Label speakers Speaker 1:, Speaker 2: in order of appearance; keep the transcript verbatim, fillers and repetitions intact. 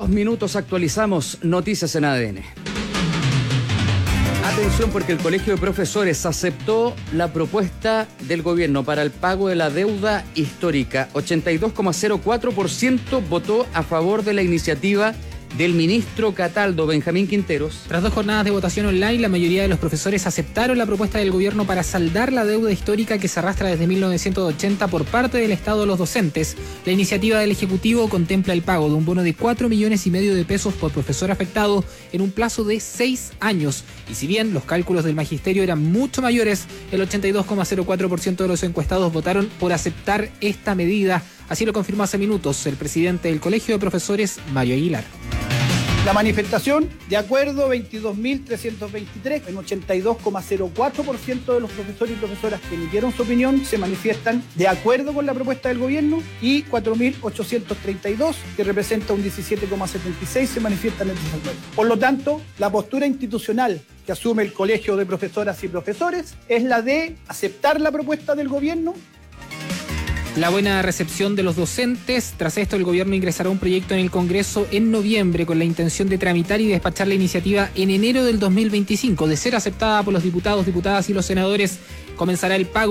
Speaker 1: Dos minutos actualizamos noticias en A D N. Atención, porque el Colegio de Profesores aceptó la propuesta del gobierno para el pago de la deuda histórica. ochenta y dos coma cero cuatro por ciento votó a favor de la iniciativa del ministro Cataldo, Benjamín Quinteros.
Speaker 2: Tras dos jornadas de votación online, la mayoría de los profesores aceptaron la propuesta del gobierno para saldar la deuda histórica que se arrastra desde mil novecientos ochenta por parte del Estado a los docentes. La iniciativa del Ejecutivo contempla el pago de un bono de cuatro millones y medio de pesos por profesor afectado en un plazo de seis años. Y si bien los cálculos del magisterio eran mucho mayores, el ochenta y dos coma cero cuatro por ciento de los encuestados votaron por aceptar esta medida. Así lo confirmó hace minutos el presidente del Colegio de Profesores, Mario Aguilar.
Speaker 3: La manifestación, de acuerdo, veintidós mil trescientos veintitrés, en ochenta y dos coma cero cuatro por ciento de los profesores y profesoras que emitieron su opinión se manifiestan de acuerdo con la propuesta del gobierno y cuatro mil ochocientos treinta y dos, que representa un diecisiete coma setenta y seis, se manifiestan en desacuerdo. Por lo tanto, la postura institucional que asume el Colegio de Profesoras y Profesores es la de aceptar la propuesta del gobierno.
Speaker 2: La buena recepción de los docentes. Tras esto, el gobierno ingresará un proyecto en el Congreso en noviembre con la intención de tramitar y despachar la iniciativa en enero del dos mil veinticinco. De ser aceptada por los diputados, diputadas y los senadores, comenzará el pago